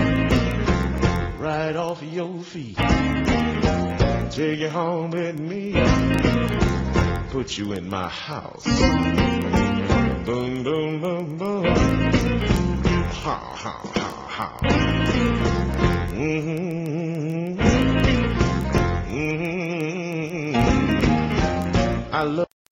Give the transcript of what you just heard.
right off your feet. Take you home with me, put you in my house. Boom, boom, boom, boom. Ha, ha, ha, ha. Mm-hmm.